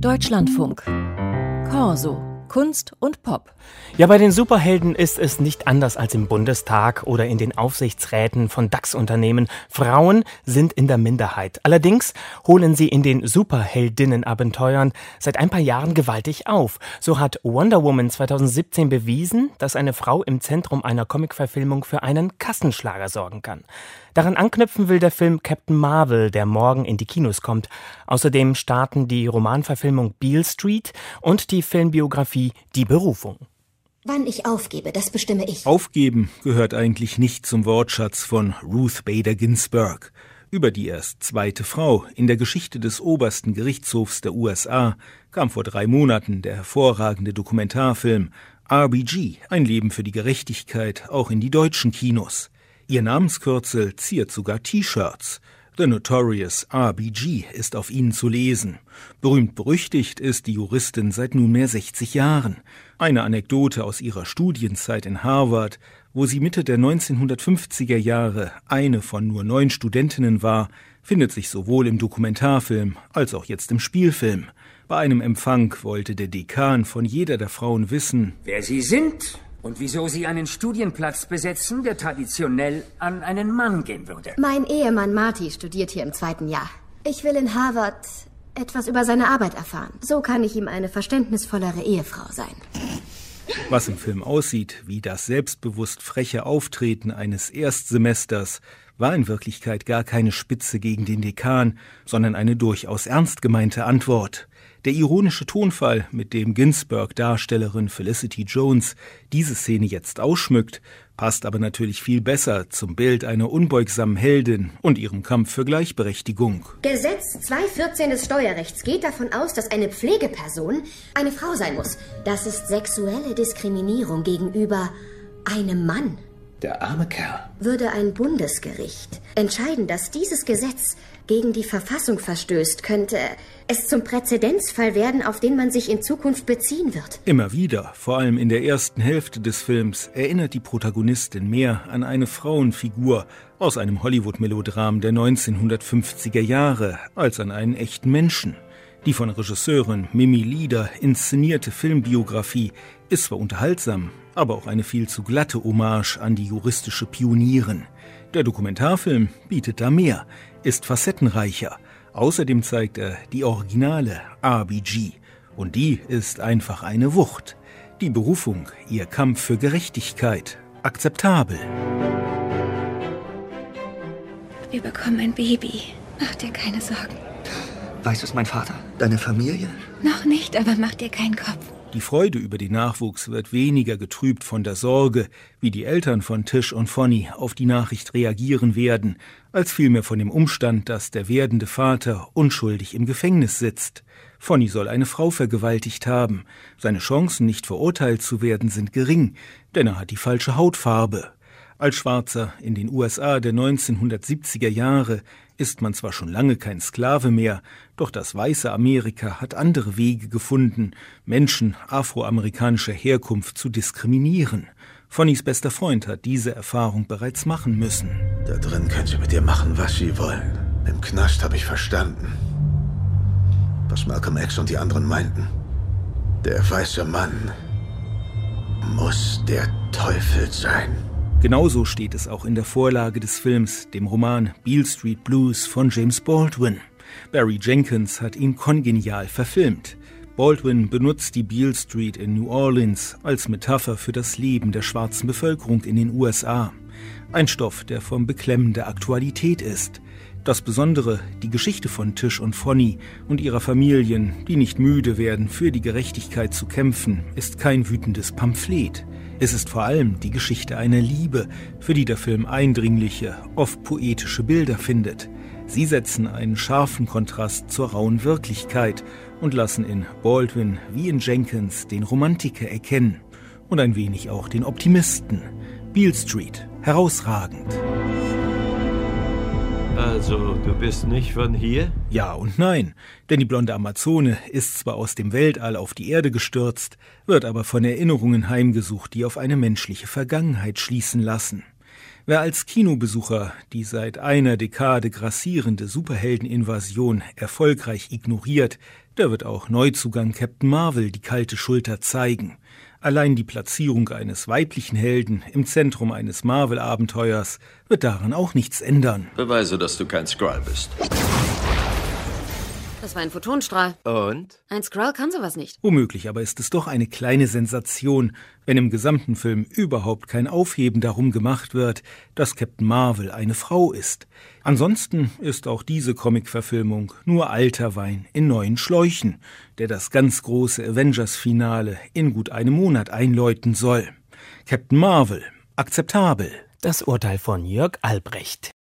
Deutschlandfunk. Corso. Kunst und Pop. Ja, bei den Superhelden ist es nicht anders als im Bundestag oder in den Aufsichtsräten von DAX-Unternehmen. Frauen sind in der Minderheit. Allerdings holen sie in den Superheldinnen-Abenteuern seit ein paar Jahren gewaltig auf. So hat Wonder Woman 2017 bewiesen, dass eine Frau im Zentrum einer Comicverfilmung für einen Kassenschlager sorgen kann. Daran anknüpfen will der Film Captain Marvel, der morgen in die Kinos kommt. Außerdem starten die Romanverfilmung Beale Street und die Filmbiografie Die Berufung. Wann ich aufgebe, das bestimme ich. Aufgeben gehört eigentlich nicht zum Wortschatz von Ruth Bader Ginsburg. Über die erst zweite Frau in der Geschichte des obersten Gerichtshofs der USA kam vor 3 Monaten der hervorragende Dokumentarfilm RBG, ein Leben für die Gerechtigkeit, auch in die deutschen Kinos. Ihr Namenskürzel ziert sogar T-Shirts. The Notorious RBG ist auf ihnen zu lesen. Berühmt-berüchtigt ist die Juristin seit nunmehr 60 Jahren. Eine Anekdote aus ihrer Studienzeit in Harvard, wo sie Mitte der 1950er Jahre eine von nur 9 Studentinnen war, findet sich sowohl im Dokumentarfilm als auch jetzt im Spielfilm. Bei einem Empfang wollte der Dekan von jeder der Frauen wissen, wer sie sind und wieso sie einen Studienplatz besetzen, der traditionell an einen Mann gehen würde. Mein Ehemann Marty studiert hier im 2. Jahr. Ich will in Harvard etwas über seine Arbeit erfahren. So kann ich ihm eine verständnisvollere Ehefrau sein. Was im Film aussieht wie das selbstbewusst freche Auftreten eines Erstsemesters, war in Wirklichkeit gar keine Spitze gegen den Dekan, sondern eine durchaus ernst gemeinte Antwort. Der ironische Tonfall, mit dem Ginsburg-Darstellerin Felicity Jones diese Szene jetzt ausschmückt, passt aber natürlich viel besser zum Bild einer unbeugsamen Heldin und ihrem Kampf für Gleichberechtigung. Gesetz 214 des Steuerrechts geht davon aus, dass eine Pflegeperson eine Frau sein muss. Das ist sexuelle Diskriminierung gegenüber einem Mann. Der arme Kerl. Würde ein Bundesgericht entscheiden, dass dieses Gesetz gegen die Verfassung verstößt, könnte es zum Präzedenzfall werden, auf den man sich in Zukunft beziehen wird. Immer wieder, vor allem in der ersten Hälfte des Films, erinnert die Protagonistin mehr an eine Frauenfigur aus einem Hollywood-Melodram der 1950er Jahre als an einen echten Menschen. Die von Regisseurin Mimi Lieder inszenierte Filmbiografie ist zwar unterhaltsam, aber auch eine viel zu glatte Hommage an die juristische Pionierin. Der Dokumentarfilm bietet da mehr, ist facettenreicher. Außerdem zeigt er die originale RBG. Und die ist einfach eine Wucht. Die Berufung, ihr Kampf für Gerechtigkeit, akzeptabel. Wir bekommen ein Baby. Mach dir keine Sorgen. Weißt du es, mein Vater? Deine Familie? Noch nicht, aber mach dir keinen Kopf. Die Freude über den Nachwuchs wird weniger getrübt von der Sorge, wie die Eltern von Tish und Fonny auf die Nachricht reagieren werden, als vielmehr von dem Umstand, dass der werdende Vater unschuldig im Gefängnis sitzt. Fonny soll eine Frau vergewaltigt haben. Seine Chancen, nicht verurteilt zu werden, sind gering, denn er hat die falsche Hautfarbe. Als Schwarzer in den USA der 1970er Jahre ist man zwar schon lange kein Sklave mehr, doch das weiße Amerika hat andere Wege gefunden, Menschen afroamerikanischer Herkunft zu diskriminieren. Fonnys bester Freund hat diese Erfahrung bereits machen müssen. Da drin können Sie mit dir machen, was Sie wollen. Im Knast habe ich verstanden, was Malcolm X und die anderen meinten. Der weiße Mann muss der Teufel sein. Genauso steht es auch in der Vorlage des Films, dem Roman Beale Street Blues von James Baldwin. Barry Jenkins hat ihn kongenial verfilmt. Baldwin benutzt die Beale Street in New Orleans als Metapher für das Leben der schwarzen Bevölkerung in den USA. Ein Stoff, der von beklemmender Aktualität ist. Das Besondere, die Geschichte von Tish und Fonny und ihrer Familien, die nicht müde werden, für die Gerechtigkeit zu kämpfen, ist kein wütendes Pamphlet. Es ist vor allem die Geschichte einer Liebe, für die der Film eindringliche, oft poetische Bilder findet. Sie setzen einen scharfen Kontrast zur rauen Wirklichkeit und lassen in Baldwin wie in Jenkins den Romantiker erkennen und ein wenig auch den Optimisten. Beale Street, herausragend. Also, du bist nicht von hier? Ja und nein, denn die blonde Amazone ist zwar aus dem Weltall auf die Erde gestürzt, wird aber von Erinnerungen heimgesucht, die auf eine menschliche Vergangenheit schließen lassen. Wer als Kinobesucher die seit einer Dekade grassierende Superheldeninvasion erfolgreich ignoriert, der wird auch Neuzugang Captain Marvel die kalte Schulter zeigen. Allein die Platzierung eines weiblichen Helden im Zentrum eines Marvel-Abenteuers wird daran auch nichts ändern. Beweise, dass du kein Skrull bist. Das war ein Photonenstrahl. Und? Ein Skrull kann sowas nicht. Womöglich aber ist es doch eine kleine Sensation, wenn im gesamten Film überhaupt kein Aufheben darum gemacht wird, dass Captain Marvel eine Frau ist. Ansonsten ist auch diese Comic-Verfilmung nur alter Wein in neuen Schläuchen, der das ganz große Avengers-Finale in gut einem Monat einläuten soll. Captain Marvel, akzeptabel. Das Urteil von Jörg Albrecht.